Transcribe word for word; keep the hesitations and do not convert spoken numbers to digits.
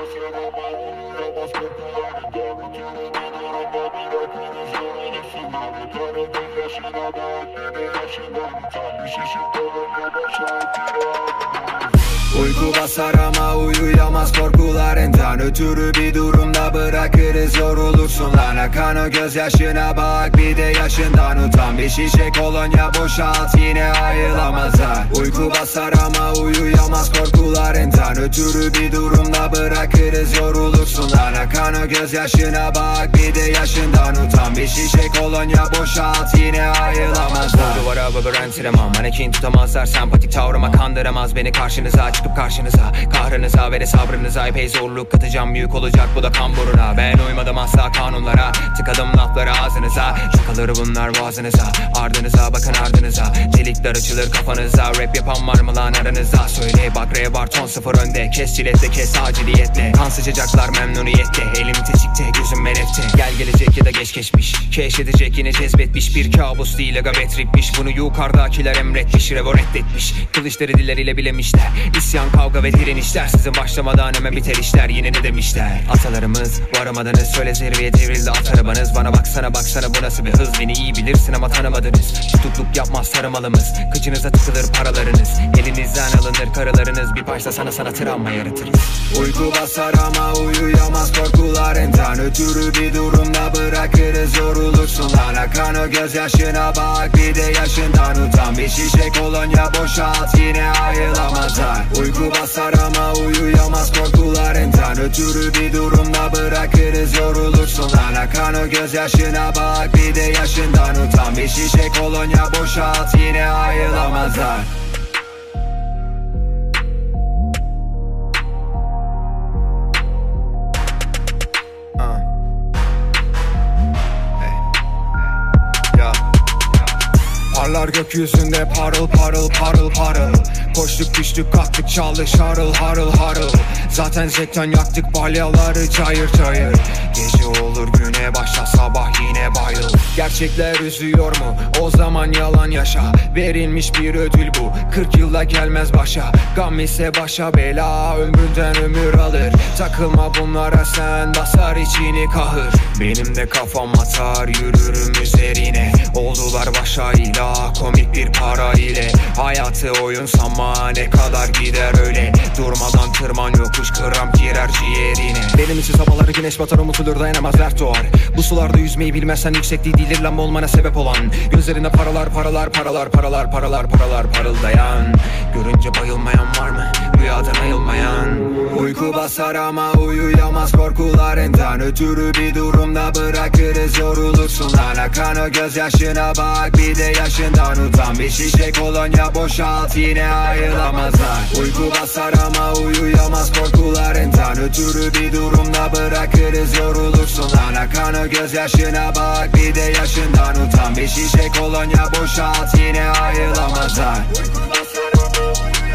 Uyku basar ama uyuyamaz korkularından ötürü bir durumda bırakırız, yorulursun lan. Akan o gözyaşına bak, bir de yaşından utan. Bir şişe kolonya boşalt, yine ayılamazlar. Uyku basar ama uyuyamaz korkularından ötürü bir durumda bırakırız, yorulursun lan. Akan o gözyaşına bak, bir de yaşından utan. Bir şişe kolonya boşalt, yine ayılamazlar. Duvara böbürentiremem, manekin tutamazlar. Sempatik tavrıma kandıramaz beni karşınıza. Çıkıp karşınıza, kahrınıza ve de sabrınıza epey zorluk katacağım, büyük olacak bu da kamburuna. Ben uymadım asla kanunlara, tıkadım lafları ağzınıza. Şakaları bunlar boğazınıza, ardınıza bakın ardınıza. Delikler açılır kafanıza, rap yapan var mı lan aranızda? Söyle bak, re var ton sıfır önde, kes çiletle kes aciliyetle. Kan sıcacaklar memnuniyetle, elim tetikte gözüm menefte. Gel gelecek ya da geç geçmiş, keşfedecek yine cezbetmiş. Bir kabus değil aga betrikmiş, bunu yukarıdakiler emretmiş, revo reddetmiş. Kılıçları dilleriyle bilemişler, İsyan, kavga ve direnişler. Sizin başlamadan hemen biter işler, yine ne demişler? Atalarımız varamadınız, söyle zirveye devrildi at arabanız. Bana baksana baksana bu nasıl bir hız, beni iyi bilirsin ama tanımadınız. Tutukluk yapmaz sarımalımız, kıçınıza tıkılır paralarınız. Elinizden alınır karılarınız, bir başta sana sana travma yaratırız. Uyku basar ama uyuyamaz korkularından ötürü bir durumda bırakırız, yorulursun lan. Akan o gözyaşına bak, bir de yaşından utan. Bir şişe kolonya boşalt, yine ayılamazlar. Uyku basar ama uyuyamaz korkularından ötürü bir durumda bırakırız, yorulursun lan. Akan o gözyaşına bak, bir de yaşından utan. Bir şişe kolonya boşalt, yine ayılamazlar. Parlar gökyüzünde parıl parıl parıl parıl. Koştuk düştük kalktık çaldık şarıl harıl harıl. Zaten zekten yaktık balyaları cayır cayır. Gece olur güne başla sabah yine bayıl. Gerçekler üzüyor mu? O zaman yalan yaşa. Verilmiş bir ödül bu, kırk yılda gelmez başa. Gam ise başa bela, ömründen ömür alır. Takılma bunlara sen, basar içini kahır. Benim de kafam atar, yürürüm üzerine. Oldular başa ilah, komik bir para ile. Hayatı oyun sanma, ne kadar gider öyle. Durmadan tırman yokuş, kıram girer ciğerine. Benim için sabahları güneş batar, unutulur dayanamaz dert doğar. Bu sularda yüzmeyi bilmezsen yüksekliği değil lan olmana sebep olan. Gözlerine paralar paralar paralar paralar paralar paralar parıldayan. Görünce bayılmayan var mı? Rüyadan ayılmayan. Uyku basar ama uyuyamaz korkularından ötürü bir durumda bırakırız, yorulursun lan. Akan o gözyaşına bak, bir de yaşından utan. Bir şişe kolonya boşalt, yine ayılamazlar. Uyku basar ama uyuyamaz korkularından ötürü bir durumda bırakırız, yorulursun lan. Akan o gözyaşına bak, bir de yaşından utan. Bir şişe kolonya boşalt, yine ayılamazlar. Uyku basar ama uyuyamaz